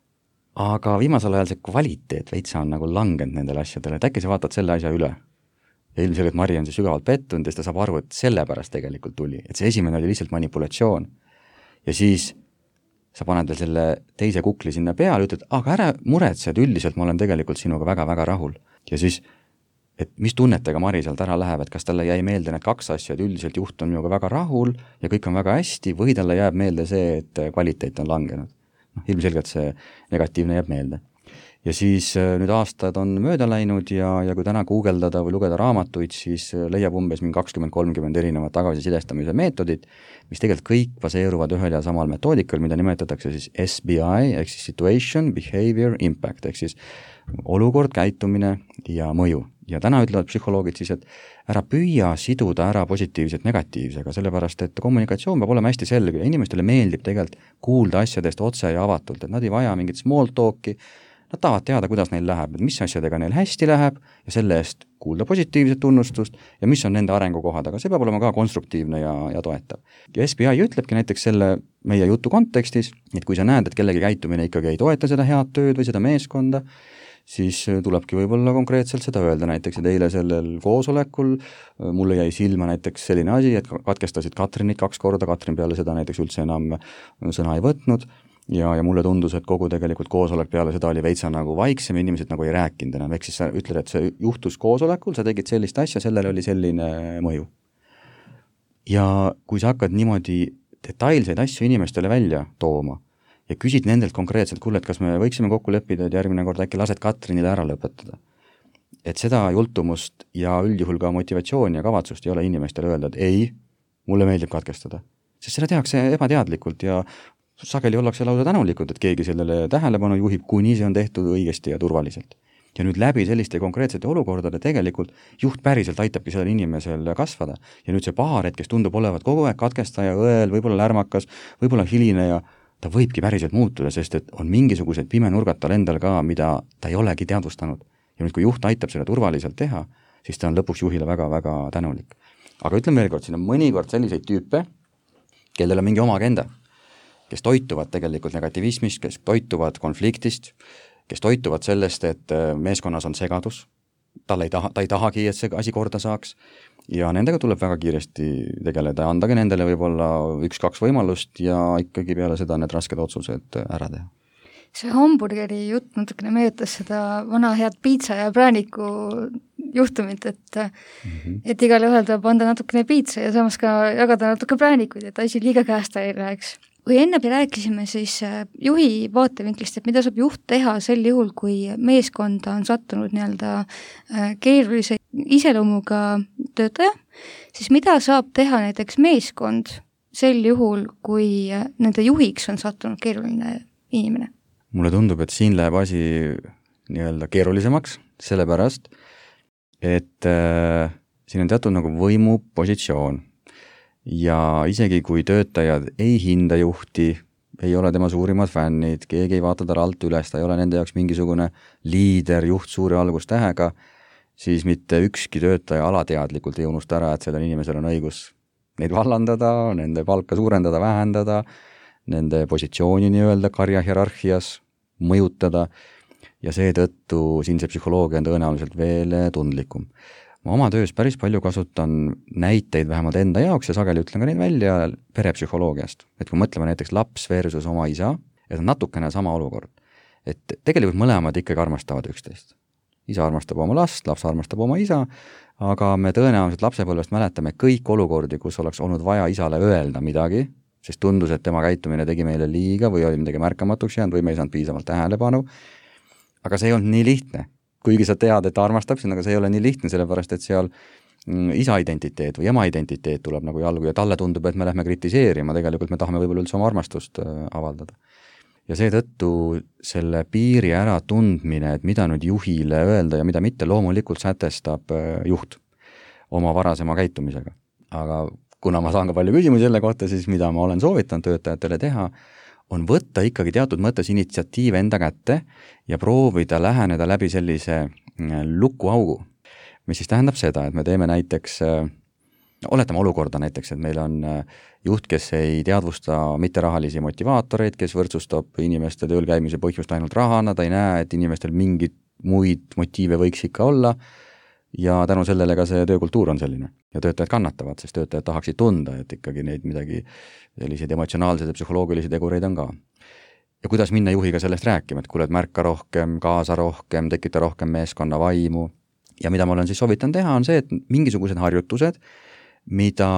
aga viimasel ajal see kvaliteet veitsa on nagu langenud nendele asjadele, et äkki sa vaatad selle asja üle. Ja ilmselgelt Mari on see sügavalt pettunud ja siis ta saab aru, et sellepärast tegelikult tuli, et see esimene oli lihtsalt manipulatsioon. Ja siis sa paned veel selle teise kukli sinna peale, ütled, aga ära muretse, et üldiselt ma olen tegelikult sinuga väga-väga rahul. Ja siis, et mis tunnetega Mari sealt ära läheb, et kas talle jäi meelde need kaks asja, et üldiselt juht on minuga väga rahul ja kõik on väga hästi, või talle jääb meelde see, et kvaliteet on langenud. No, ilmselgelt see negatiivne jääb meelde. Ja siis nüüd aastad on mööda läinud ja, ja kui täna guugeldada või lugeda raamatuid, siis leiab umbes mingi kakskümmend kolmkümmend erinevat tagasisidestamise meetodit, mis tegelikult kõik baseeruvad ühel ja samal metoodikal, mida nimetatakse siis S B I, ehk siis Situation, Behavior, Impact, ehk siis olukord, käitumine ja mõju. Ja täna ütlevad psühholoogid siis, et ära püüa siduda ära positiivset negatiivsega, sellepärast et kommunikatsioon peab olema hästi selge ja inimestele meeldib tegelikult kuulda asjadest otse ja avatult, et nad ei vaja mingit small talki. Nad tahavad teada, kuidas neil läheb, et mis asjadega neil hästi läheb ja selle eest kuulda positiivset tunnustust ja mis on nende arengukohad, aga see peab olema ka konstruktiivne ja, ja toetav. Ja S B I ütlebki näiteks selle meie jutu kontekstis, et kui sa näed, et kellegi käitumine ikkagi ei toeta seda head tööd või seda meeskonda, siis tulebki võib-olla konkreetselt seda öelda näiteks, et eile sellel koosolekul mulle jäi silma näiteks selline asi, et katkestasid Katrinit kaks korda, Katrin peale seda näiteks üldse enam sõna ei võtnud. Ja, ja mulle tundus, et kogu tegelikult koosolek peale seda oli veitsa nagu vaiksem, inimesed nagu ei rääkinud enam, ehk siis sa ütled, et see juhtus koosolekul, sa tegid sellist asja, sellel oli selline mõju. Ja kui sa hakkad niimoodi detailseid asju inimestele välja tooma ja küsid nendelt konkreetselt, kuule, et kas me võiksime kokku leppida, et järgmine kord äkki lased Katrinile ära lõpetada. Et seda jultumust ja üldjuhul ka motivatsiooni ja kavatsust ei ole inimestele öelda, et ei, mulle meeldib katkestada. Sest seda tehakse ebateadlikult ja sageli ollakse lausa tänulikud, et keegi sellele tähelepanu juhib, kuni see on tehtud õigesti ja turvaliselt. Ja nüüd läbi selliste konkreetsete olukordade tegelikult juht päriselt aitabki sellel inimesel kasvada. Ja nüüd see paar, et kes tundub olevat kogu aeg katkestaja, õel, võib-olla lärmakas, võib-olla hiline ja ta võibki päriselt muutuda, sest et on mingisugused pimenurgad tal endal ka, mida ta ei olegi teadvustanud. Ja nüüd, kui juht aitab seda turvaliselt teha, siis ta on lõpuks juhile väga-väga tänulik. Aga ütlen veel kord, siin on mõnikord selliseid tüüpe, kellel on mingi oma agenda, kes toituvad tegelikult negativismist, kes toituvad konfliktist, kes toituvad sellest, et meeskonnas on segadus, tal ei taha, ta ei tahagi, et see asi korda saaks ja nendega tuleb väga kiiresti tegeleda ja andagi nendele võib-olla üks-kaks võimalust ja ikkagi peale seda need rasked otsused ära teha. See hamburgeri jutt natukene meetas seda vana head piitsa ja prääniku juhtumit, et mm-hmm. et igale ühel tuleb anda natukene piitsa ja samas ka jagada natuke präänikuid, et asi liiga käest ei läheks. Kui enne rääkisime siis juhi vaatevinklist, et mida saab juht teha sel juhul, kui meeskonda on sattunud nii-öelda keerulise iseloomuga töötaja, siis mida saab teha näiteks meeskond sel juhul, kui nende juhiks on sattunud keeruline inimene? Mulle tundub, et siin läheb asi nii-öelda keerulisemaks, sellepärast, et äh, siin on teatud nagu võimupositsioon. Ja isegi kui töötajad ei hinda juhti, ei ole tema suurimad fännid, keegi ei vaata tal alt üles, ta ei ole nende jaoks mingisugune liider, juht suure algustähega, siis mitte ükski töötaja alateadlikult ei unusta ära, et sellel inimesel on õigus neid vallandada, nende palka suurendada, vähendada, nende positsiooni nii-öelda karja hierarhias mõjutada ja seetõttu siin see psühholoogia on tõenäoliselt veel tundlikum. Ma oma töös päris palju kasutan näiteid vähemalt enda jaoks ja sageli ütlen ka neid välja perepsühholoogiast. Et kui mõtleme näiteks laps versus oma isa, et on natukene sama olukord. Et tegelikult mõlemad ikkagi armastavad üksteist. Isa armastab oma last, laps armastab oma isa, aga me tõenäoliselt lapsepõlvest mäletame kõik olukordi, kus oleks olnud vaja isale öelda midagi sest tundus, et tema käitumine tegi meile liiga või oli midagi märkamatuks jäänud või me ei saanud piisavalt tähelepanu. Aga see ei olnud nii lihtne. Kuigi sa tead, et ta armastab sind, aga see ei ole nii lihtne, sellepärast et seal isa identiteet või ema identiteet tuleb nagu jalgu ja talle tundub, et me lähme kritiseerima, tegelikult me tahame võib-olla üldse oma armastust avaldada. Ja seetõttu selle piiri ära tundmine, et mida nüüd juhile öelda ja mida mitte, loomulikult sätestab juht oma varasema käitumisega. Aga kuna ma saan ka palju küsimusi selle kohta, siis mida ma olen soovitanud töötajatele teha, on võtta ikkagi teatud mõttes initsiatiiv enda kätte ja proovida läheneda läbi sellise lukuaugu, mis siis tähendab seda, et me teeme näiteks, oletame olukorda näiteks, et meil on juht, kes ei teadvusta mitterahalisi motivaatoreid, kes võrdsustab inimeste tööl käimise põhjust ainult rahana, ta ei näe, et inimestel mingid muid motiive võiks ikka olla ja tänu sellele ka see töökultuur on selline. Ja töötajad kannatavad, sest töötajad tahaksid tunda, et ikkagi neid midagi selliseid emotsionaalseid ja psühholoogilisi tegureid on ka. Ja kuidas minna juhiga sellest rääkima, et kuule, et märka rohkem, kaasa rohkem, tekita rohkem meeskonna vaimu. Ja mida ma olen siis soovitan teha, on see, et mingisugused harjutused, mida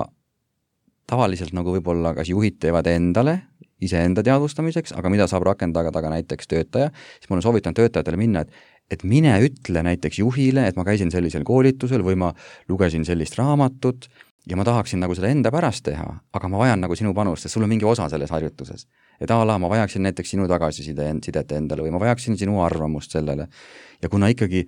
tavaliselt nagu võib-olla kas juhid teevad endale, iseenda teadvustamiseks, aga mida saab rakendada ka näiteks töötaja, siis ma olen soovitan töötajatele minna, et et mine ütle näiteks juhile, et ma käisin sellisel koolitusel või ma lugesin sellist raamatut ja ma tahaksin nagu seda enda pärast teha, aga ma vajan nagu sinu panust, sest sul on mingi osa selles harjutuses. Et ala, ma vajaksin näiteks sinu tagasisidet endale või ma vajaksin sinu arvamust sellele. Ja kuna ikkagi,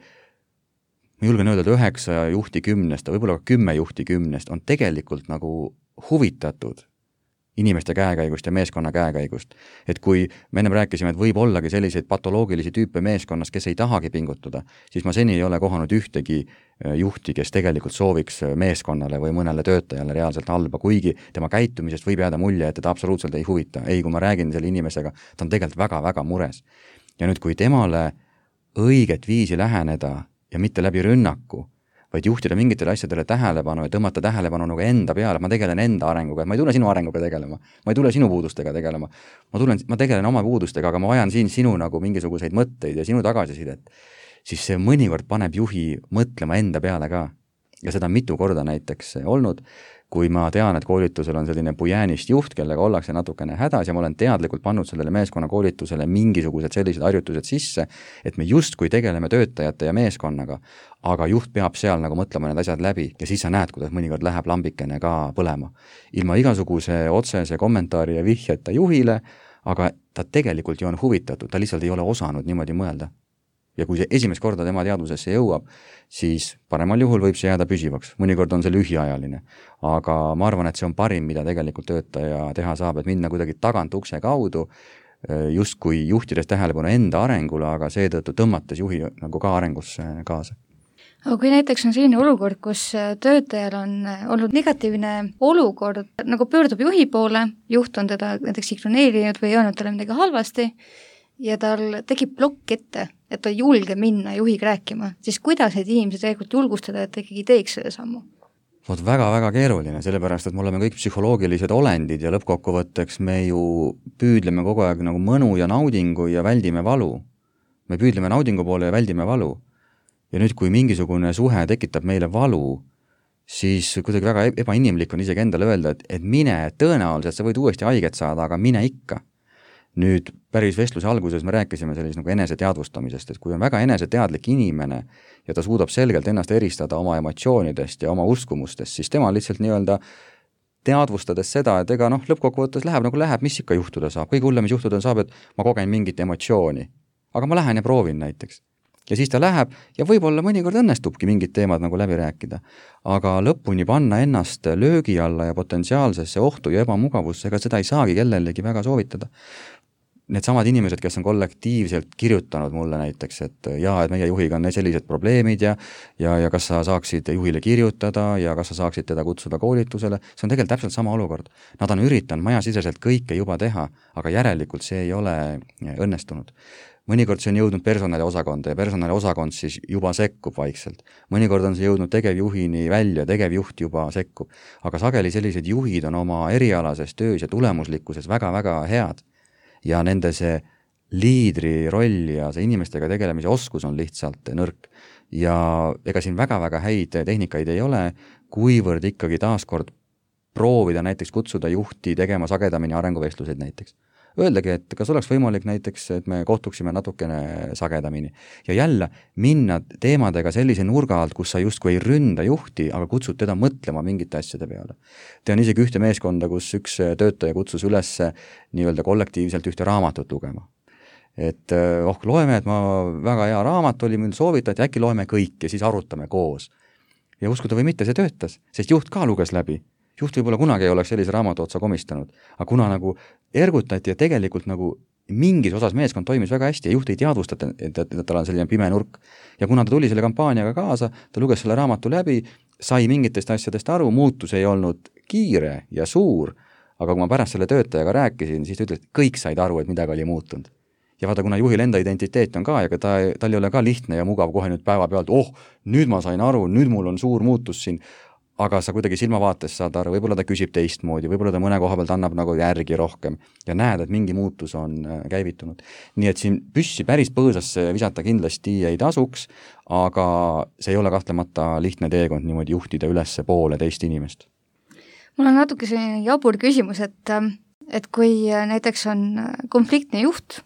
ma julgen öelda, et üheksa juhti kümnest, võib-olla kümme juhti kümnest on tegelikult nagu huvitatud inimeste käekäigust ja meeskonna käekäigust. Et kui me ennem rääkisime, et võib ollagi selliseid patoloogilisi tüüpe meeskonnas, kes ei tahagi pingutada, siis ma seni ei ole kohanud ühtegi juhti, kes tegelikult sooviks meeskonnale või mõnele töötajale reaalselt halba, kuigi tema käitumisest võib jääda mulje, et teda absoluutselt ei huvita. Ei, kui ma räägin selle inimesega, ta on tegelikult väga-väga mures. Ja nüüd, kui temale õiget viisi läheneda ja mitte läbi rünnaku, vaid juhtida mingitele asjadele tähelepanu ja tõmmata tähelepanu nagu enda peale, ma tegelen enda arenguga, et ma ei tule sinu arenguga tegelema, ma ei tule sinu puudustega tegelema, ma, tulen, ma tegelen oma puudustega, aga ma vajan siin sinu nagu mingisuguseid mõtteid ja sinu tagasisidet, siis see mõnikord paneb juhi mõtlema enda peale ka. Ja seda on mitu korda näiteks olnud, kui ma tean, et koolitusel on selline pujäänist juht, kellega ollakse natukene hädas ja ma olen teadlikult pannud sellele meeskonna koolitusele mingisugused sellised harjutused sisse, et me justkui tegeleme töötajate ja meeskonnaga, aga juht peab seal nagu mõtlema need asjad läbi ja siis sa näed, kuidas mõnikord läheb lambikene ka põlema. Ilma igasuguse otsese kommentaari ja vihjeta juhile, aga ta tegelikult ju on huvitatud, ta lihtsalt ei ole osanud niimoodi mõelda. Ja kui see esimest korda tema teadvusesse jõuab, siis paremal juhul võib see jääda püsivaks. Mõnikord on see lühiajaline. Aga ma arvan, et see on parim, mida tegelikult töötaja teha saab, et minna kuidagi tagant ukse kaudu, just kui juhtides tähelepanu enda arengule, aga seetõttu tõmmates juhi nagu ka arengusse kaasa. Aga kui näiteks on selline olukord, kus töötajal on olnud negatiivne olukord, nagu pöördub juhi poole, juht on teda näiteks ignoreerinud või öelnud talle midagi halvasti, ja tal tekib plokk ette, et ta ei julge minna juhiga rääkima, siis kuidas neid inimesi tegelikult julgustada, et ta ikkagi teeks selle sammu? Vot väga-väga keeruline, sellepärast, et me oleme kõik psühholoogilised olendid ja lõppkokkuvõtteks me ju püüdleme kogu aeg nagu mõnu ja naudingu ja väldime valu. Me püüdleme naudingu poole ja väldime valu. Ja nüüd, kui mingisugune suhe tekitab meile valu, siis kuidagi väga ebainimlik on isegi endale öelda, et, et mine, tõenäoliselt sa võid uuesti haiget saada, aga mine ikka. Nüüd päris vestluse alguses me rääkisime sellist nagu eneseteadvustamisest, et kui on väga eneseteadlik inimene ja ta suudab selgelt ennast eristada oma emotsioonidest ja oma uskumustest, siis tema lihtsalt nii-öelda teadvustades seda, et ega noh, lõppkokkuvõttes läheb nagu läheb, mis ikka juhtuda saab. Kõige hullem, mis juhtuda saab, et ma kogen mingit emotsiooni, aga ma lähen ja proovin näiteks. Ja siis ta läheb ja võib-olla mõnikord õnnestubki mingid teemad nagu läbi rääkida. Aga lõpuni panna ennast löögi alla ja potentsiaalsesse ohtu ja ebamugavusse, ega seda ei saagi kellelegi väga soovitada. Need samad inimesed, kes on kollektiivselt kirjutanud mulle näiteks, et jaa, et meie juhiga on sellised probleemid ja, ja, ja kas sa saaksid juhile kirjutada ja kas sa saaksid teda kutsuda koolitusele, see on tegelikult täpselt sama olukord. Nad on üritanud majasiseselt kõike juba teha, aga järelikult see ei ole õnnestunud. Mõnikord see on jõudnud personaliosakonda ja personaliosakond siis juba sekkub vaikselt. Mõnikord on see jõudnud tegevjuhini välja, tegevjuht juba sekkub. Aga sageli sellised juhid on oma erialases töös ja tulemuslikkuses väga-väga head. Ja nende see liidri roll ja see inimestega tegelemise oskus on lihtsalt nõrk. Ja ega siin väga-väga häid tehnikaid ei ole, kuivõrd ikkagi taaskord proovida näiteks kutsuda juhti tegema sagedamini arenguvestluseid näiteks. Öeldagi, et kas oleks võimalik näiteks, et me kohtuksime natukene sagedamini. Ja jälle minna teemadega sellise nurga alt, kus sa justkui ei ründa juhti, aga kutsud teda mõtlema mingite asjade peale. Tean isegi ühte meeskonda, kus üks töötaja kutsus üles nii-öelda kollektiivselt ühte raamatut lugema. Et oh, loeme, et ma väga hea raamat oli, mul soovitati, äkki loeme kõik ja siis arutame koos. Ja uskuda või mitte, see töötas, sest juht ka luges läbi. Juht võib-olla kunagi ei oleks sellise raamatu otsa komistanud, aga kuna nagu ergutati ja tegelikult nagu mingis osas meeskond toimis väga hästi ja juht ei teadvustada, et, et, et tal on selline pime nurk. Ja kuna ta tuli selle kampaaniaga kaasa, ta luges selle raamatu läbi, sai mingitest asjadest aru, muutus ei olnud kiire ja suur, aga kui ma pärast selle töötajaga rääkisin, siis ta ütles, et kõik said aru, et midagi oli muutunud. Ja vaata, kuna juhil enda identiteet on ka, ja ta, tal ei ole ka lihtne ja mugav kohe nüüd päeva pealt, oh, nüüd ma sain aru, nüüd mul on suur muutus siin, aga sa kuidagi silmavaates saad aru, võib-olla ta küsib teistmoodi, võib-olla ta mõne koha pealt annab nagu järgi rohkem ja näed, et mingi muutus on käivitunud. Nii et siin püssi päris põõsasse visata kindlasti ei tasuks, aga see ei ole kahtlemata lihtne teekond niimoodi juhtida ülesse poole teist inimest. Mul on natuke selline jabur küsimus, et, et kui näiteks on konfliktne juht,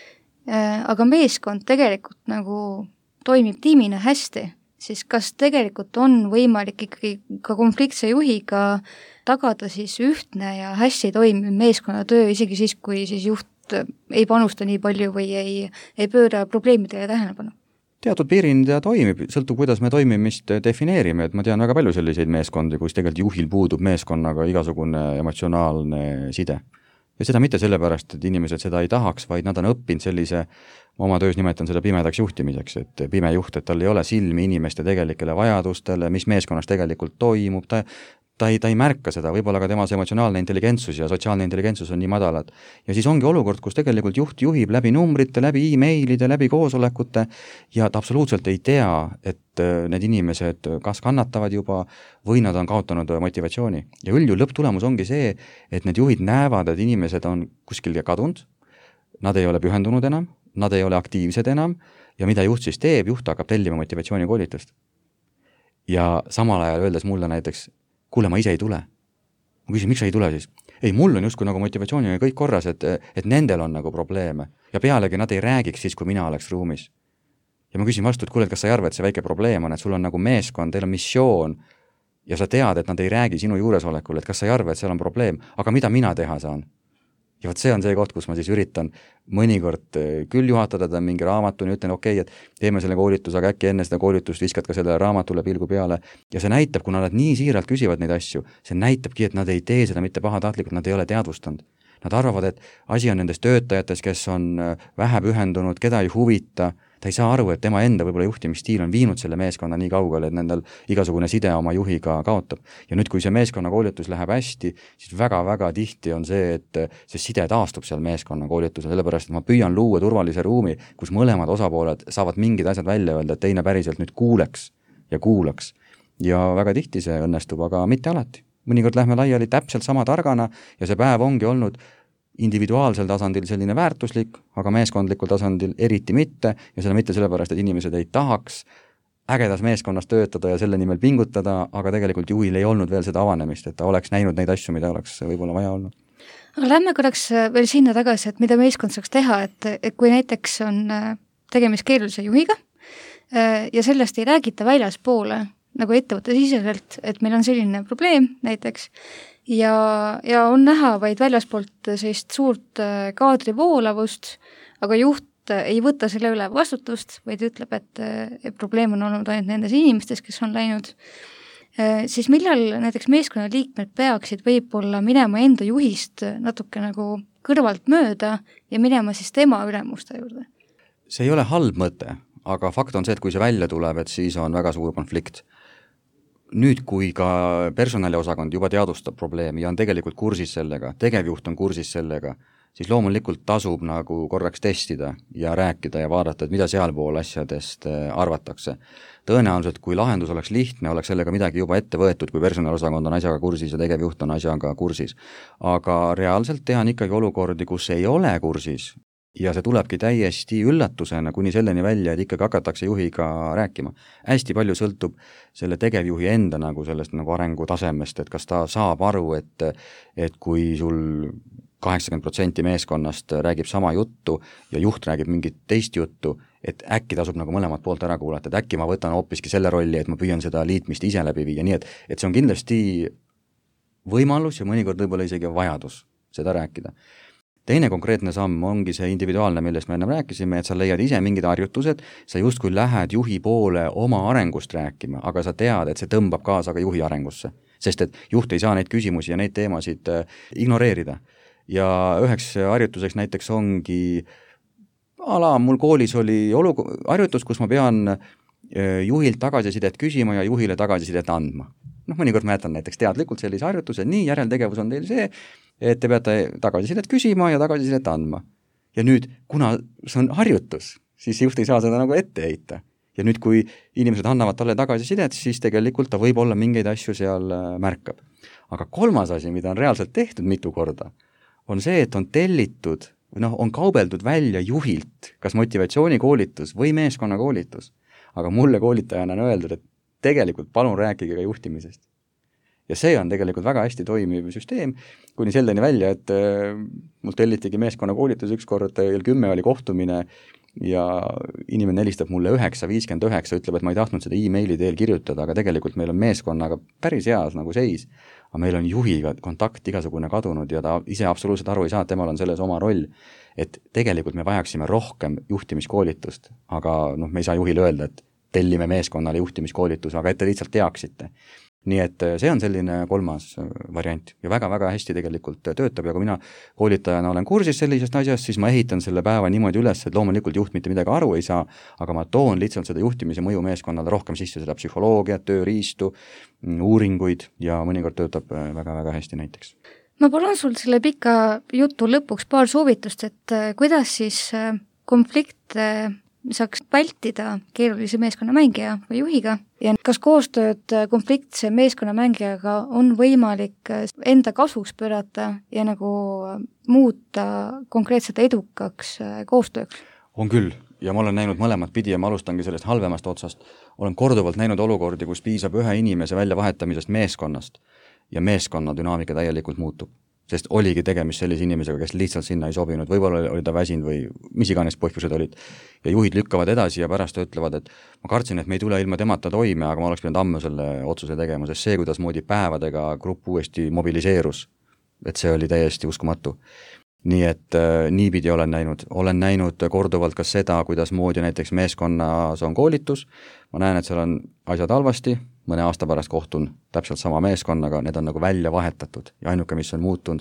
aga meeskond tegelikult nagu toimib tiimina hästi, siis kas tegelikult on võimalik ikkagi ka konfliktse juhiga tagada siis ühtne ja hästi toimiv meeskonnatöö, isegi siis, kui siis juht ei panusta nii palju või ei, ei pööra probleemidele tähelepanu? Teatud piirind ja toimib, sõltub, kuidas me toimimist defineerime, et ma tean väga palju selliseid meeskondi, kus tegelikult juhil puudub meeskonnaga igasugune emotsionaalne side. Ja seda mitte sellepärast, et inimesed seda ei tahaks, vaid nad on õppinud sellise, oma töös nimetan seda pimedaks juhtimiseks, et pime juht, et tal ei ole silmi inimeste tegelikele vajadustele, mis meeskonnas tegelikult toimub, ta, ta, ei, ta ei märka seda, võib-olla ka tema emotsionaalne intelligentsus ja sotsiaalne intelligentsus on nii madalad. Ja siis ongi olukord, kus tegelikult juht juhib läbi numbrite, läbi e-mailide, läbi koosolekute ja ta absoluutselt ei tea, et need inimesed kas kannatavad juba või nad on kaotanud motivatsiooni. Ja üldjuhul lõpptulemus ongi see, et need juhid näevad, et inimesed on kuskil kadunud, nad ei ole pühendunud enam, nad ei ole aktiivsed enam ja mida juht siis teeb, juht hakkab tellima motivatsiooni koolitust. Ja samal ajal öeldes mulle näiteks, kuule, ma ise ei tule. Ma küsin, miks sa ei tule siis? Ei, mul on justkui nagu motivatsiooniga kõik korras, et, et nendel on nagu probleeme ja pealegi nad ei räägiks siis, kui mina oleks ruumis. Ja ma küsin vastu, et kuule, et kas sa ei arva, et see väike probleem on, et sul on nagu meeskond, teil on missioon ja sa tead, et nad ei räägi sinu juuresolekul, et kas sa ei arva, et seal on probleem, aga mida mina teha saan? Ja võt see on see koht, kus ma siis üritan mõnikord küll juhatada ta mingi raamatuni, ütlen okei, okay, et teeme selle koolituse, aga äkki enne seda koolitust viskad ka selle raamatule pilgu peale ja see näitab, kuna nad nii siiralt küsivad neid asju, see näitabki, et nad ei tee seda mitte pahatahtlikult, nad ei ole teadvustanud. Nad arvavad, et asi on nendes töötajates, kes on vähe pühendunud, keda ei huvita, ta ei saa aru, et tema enda võib-olla juhtimisstiil on viinud selle meeskonna nii kaugele, et nendel igasugune side oma juhiga kaotab. Ja nüüd, kui see meeskonna koolitus läheb hästi, siis väga-väga tihti on see, et see side taastub seal meeskonna koolitusel, sellepärast, et ma püüan luua turvalise ruumi, kus mõlemad osapooled saavad mingid asjad välja öelda, et teine päriselt nüüd kuuleks ja kuulaks. Ja väga tihti see õnnestub, aga mitte alati. Mõnikord lähme laiali täpselt sama targana ja see päev ongi olnud individuaalsel tasandil selline väärtuslik, aga meeskondlikul tasandil eriti mitte ja seda mitte sellepärast, et inimesed ei tahaks ägedas meeskonnas töötada ja selle nimel pingutada, aga tegelikult juhil ei olnud veel seda avanemist, et ta oleks näinud neid asju, mida oleks võib-olla vaja olnud. Aga lähme korraks veel sinna tagasi, et mida meeskond saaks teha, et, et kui näiteks on tegemist keerulise juhiga ja sellest ei räägita väljaspoole nagu ettevõtte siseselt, et meil on selline probleem näiteks, ja, ja on näha vaid väljaspoolt sellist suurt kaadrivoolavust, aga juht ei võta selle üle vastutust, vaid ütleb, et, et probleem on olnud ainult nendes inimestes, kes on läinud, siis millal näiteks meeskonna liikmed peaksid võib-olla minema enda juhist natuke nagu kõrvalt mööda ja minema siis tema ülemuste juurde? See ei ole halb mõte, aga fakt on see, et kui see välja tuleb, et siis on väga suur konflikt. Nüüd, kui ka personaliosakond juba teadustab probleemi ja on tegelikult kursis sellega, tegevjuht on kursis sellega, siis loomulikult tasub nagu korraks testida ja rääkida ja vaadata, et mida sealpool asjadest arvatakse. Tõenäoliselt, kui lahendus oleks lihtne, oleks sellega midagi juba ette võetud, kui personaliosakond on asjaga kursis ja tegevjuht on asjaga kursis. Aga reaalselt tehan ikkagi olukordi, kus ei ole kursis ja see tulebki täiesti üllatusena kuni selleni välja, et ikkagi hakatakse juhiga rääkima. Hästi palju sõltub selle tegevjuhi enda nagu sellest nagu arengutasemest, et kas ta saab aru, et, et kui sul kaheksakümmend protsenti meeskonnast räägib sama juttu ja juht räägib mingit teist juttu, et äkki tasub nagu mõlemat poolt ära kuulata, et äkki ma võtan hoopiski selle rolli, et ma püüan seda liitmist ise läbi viia, nii et, et see on kindlasti võimalus ja mõnikord võib-olla isegi vajadus seda rääkida. Teine konkreetne samm ongi see individuaalne, millest me enne rääkisime, et sa leiad ise mingid harjutused, sa justkui lähed juhi poole oma arengust rääkima, aga sa tead, et see tõmbab kaasa ka juhi arengusse, sest et juht ei saa neid küsimusi ja neid teemasid ignoreerida. Ja üheks harjutuseks näiteks ongi, ala, mul koolis oli olu- harjutus, kus ma pean juhilt tagasisidet küsima ja juhile tagasisidet andma. Noh, mõnikord ma jätan näiteks teadlikult sellise harjutuse, nii järeltegevus on teil see, et te peate tagasisidet küsima ja tagasisidet andma. Ja nüüd, kuna see on harjutus, siis juht ei saa seda nagu ette heita. Ja nüüd, kui inimesed annavad talle tagasisidet, siis tegelikult ta võib olla mingeid asju seal märkab. Aga kolmas asi, mida on reaalselt tehtud mitu korda, on see, et on tellitud, noh, on kaubeldud välja juhilt, kas motivatsioonikoolitus või meeskonnakoolitus. Aga mulle koolitajana on öeldud, et tegelikult palun rääkige ka juhtimisest. Ja see on tegelikult väga hästi toimiv süsteem, kuni selleni välja, et mul tellitigi meeskonnakoolitus ükskord, kell kümme oli kohtumine ja inimene helistab mulle üheksa viiskümmend üheksa, ütleb, et ma ei tahtnud seda e-maili teel kirjutada, aga tegelikult meil on meeskonnaga päris heas nagu seis. Aga meil on juhiga kontakt igasugune kadunud ja ta ise absoluutselt aru ei saa, et temal on selles oma roll. Et tegelikult me vajaksime rohkem juhtimiskoolitust, aga noh, me ei saa juhile öelda, et tellime meeskonnale juhtimiskoolitus, aga et te lihtsalt teaksite. Nii et see on selline kolmas variant ja väga-väga hästi tegelikult töötab ja kui mina koolitajana olen kursis sellisest asjast, siis ma ehitan selle päeva niimoodi üles, et loomulikult juht mitte midagi aru ei saa, aga ma toon lihtsalt seda juhtimise mõju meeskonnale rohkem sisse, seda psühholoogiat, tööriistu, uuringuid ja mõnikord töötab väga-väga hästi näiteks. Ma palun sul selle pika jutu lõpuks paar soovitust, et kuidas siis konflikte saaks vältida keerulise meeskonnamängija või juhiga ja kas koostööd konfliktse meeskonnamängijaga on võimalik enda kasuks pöörata ja nagu muuta konkreetselt edukaks koostööks? On küll ja ma olen näinud mõlemat pidi ja ma alustangi sellest halvemast otsast. Olen korduvalt näinud olukordi, kus piisab ühe inimese väljavahetamisest meeskonnast ja meeskonna dünaamika täielikult muutub. Sest oligi tegemist sellise inimesega, kes lihtsalt sinna ei sobinud, võib-olla oli ta väsinud või mis iganes põhjused olid. Ja juhid lükkavad edasi ja pärast ütlevad, et ma kartsin, et me ei tule ilma temata toime, aga ma oleks pidanud ammu selle otsuse tegema, sest see, kuidas moodi päevadega grupp uuesti mobiliseerus, et see oli täiesti uskumatu. Nii et äh, niipidi olen näinud. Olen näinud korduvalt ka seda, kuidas moodi näiteks meeskonnas on koolitus. Ma näen, et seal on asjad halvasti, mõne aasta pärast kohtun täpselt sama meeskonnaga, need on nagu välja vahetatud ja ainuke, mis on muutunud,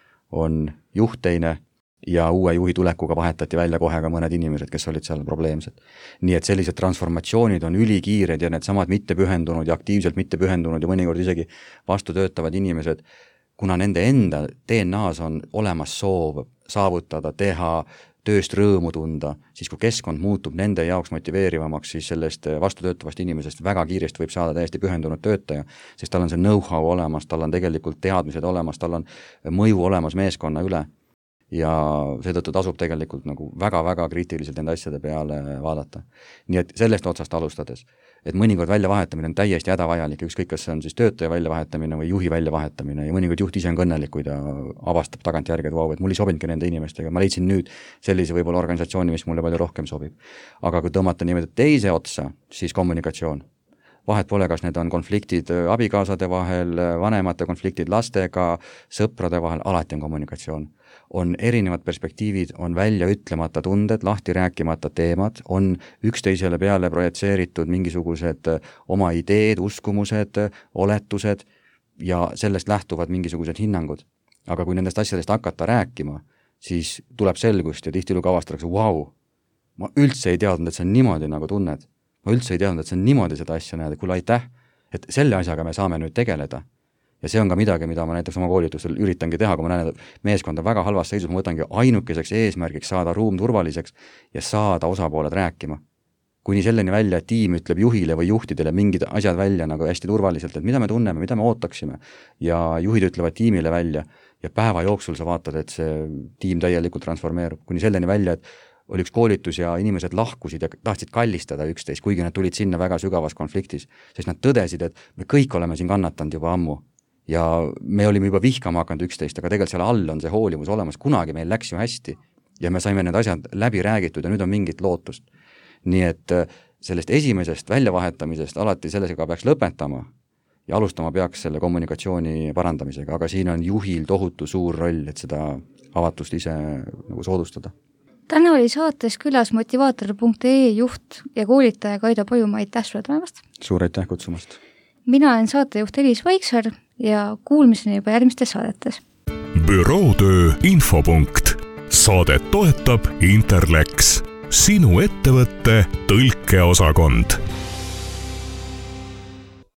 on juht teine ja uue juhi tulekuga vahetati välja kohe ka mõned inimesed, kes olid seal probleemsed. Nii et sellised transformatsioonid on ülikiired ja need samad mitte pühendunud ja aktiivselt mitte pühendunud ja mõnikord isegi vastu töötavad inimesed, kuna nende enda D N A-s on olemas soov saavutada, teha, tööst rõõmu tunda, siis kui keskkond muutub nende jaoks motiveerivamaks, siis sellest vastutöötavast inimesest väga kiiresti võib saada täiesti pühendunud töötaja, sest tal on see know-how olemas, tal on tegelikult teadmised olemas, tal on mõju olemas meeskonna üle ja seetõttu tasub tegelikult nagu väga-väga kriitiliselt nende asjade peale vaadata. Nii et sellest otsast alustades, et mõnikord väljavahetamine on täiesti hädavajalik, ükskõik kas see on siis töötaja väljavahetamine või juhi väljavahetamine ja mõnikord juht ise on kõnnelik, kui ta avastab tagantjärgi, et vau, et mul ei sobinudki nende inimestega, ma leidsin nüüd sellise võib-olla organisatsiooni, mis mulle palju rohkem sobib. Aga kui tõmmata niimoodi teise otsa, siis kommunikatsioon. Vahet pole, kas need on konfliktid abikaasade vahel, vanemate konfliktid lastega, sõprade vahel, alati on kommunikatsioon. On erinevad perspektiivid, on välja ütlemata tunded, lahti rääkimata teemad, on üksteisele peale projetseeritud mingisugused oma ideed, uskumused, oletused ja sellest lähtuvad mingisugused hinnangud. Aga kui nendest asjadest hakata rääkima, siis tuleb selgust ja tihtilugu avastatakse, vau, ma üldse ei teadnud, et see on niimoodi nagu tunned. Ma üldse ei teadnud, et see on niimoodi seda asja näed, kuule aitäh, et selle asjaga me saame nüüd tegeleda. Ja see on ka midagi, mida ma näiteks oma koolitusel üritangi teha, kui ma näen, et meeskond on väga halvas seisus, ma võtangi ainukeseks eesmärgiks saada ruum turvaliseks ja saada osapooled rääkima. Kuni selleni välja, et tiim ütleb juhile või juhtidele mingid asjad välja nagu hästi turvaliselt, et mida me tunneme, mida me ootaksime ja juhid ütlevad tiimile välja ja päeva jooksul sa vaatad, et see tiim täielikult transformeerub, kuni selleni välja, et oli üks koolitus ja inimesed lahkusid ja tahtsid kallistada üksteist, kuigi nad tulid sinna väga sügavas konfliktis, sest nad tõdesid, et me kõik oleme siin kannatanud juba ammu ja me olime juba vihkama hakanud üksteist, aga tegelikult seal all on see hoolivus olemas, kunagi meil läks ju hästi ja me saime need asjad läbi räägitud ja nüüd on mingit lootust. Nii et sellest esimesest väljavahetamisest alati sellega peaks lõpetama ja alustama peaks selle kommunikatsiooni parandamisega, aga siin on juhil tohutu suur roll, et seda avatust ise nagu soodustada. Täna oli saates külas motivaator punkt ee juht ja koolitaja Kaido Pajumaa, aitäh sulle tulemast. Suur aitäh kutsumast. Mina olen saatejuht Elis Vaiksar ja kuulmiseni juba järgmistes saadetes. Bürootöö infopunkt. Saadet toetab Interlex, sinu ettevõtte tõlkeosakond.